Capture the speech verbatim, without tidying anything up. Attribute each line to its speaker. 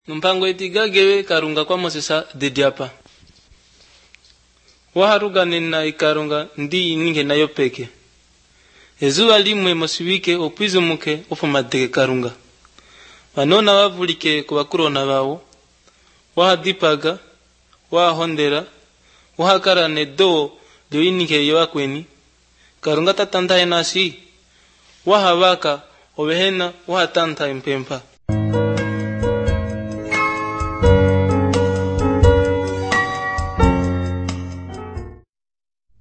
Speaker 1: Mpango itigagewe karunga kwa Mosesa dediapa. Waharuga nina ikarunga ndi ininge nayo peke. Ezuwa limwe mosiwike opwizo muke ofumadege karunga. Wanona wavulike kubakurona bawo. Wahadipaga, wahondera, wahakarane do lyo ininge yawakweni. Karunga tatantaye nasi. Wahabaka obehena wahatanta impempa.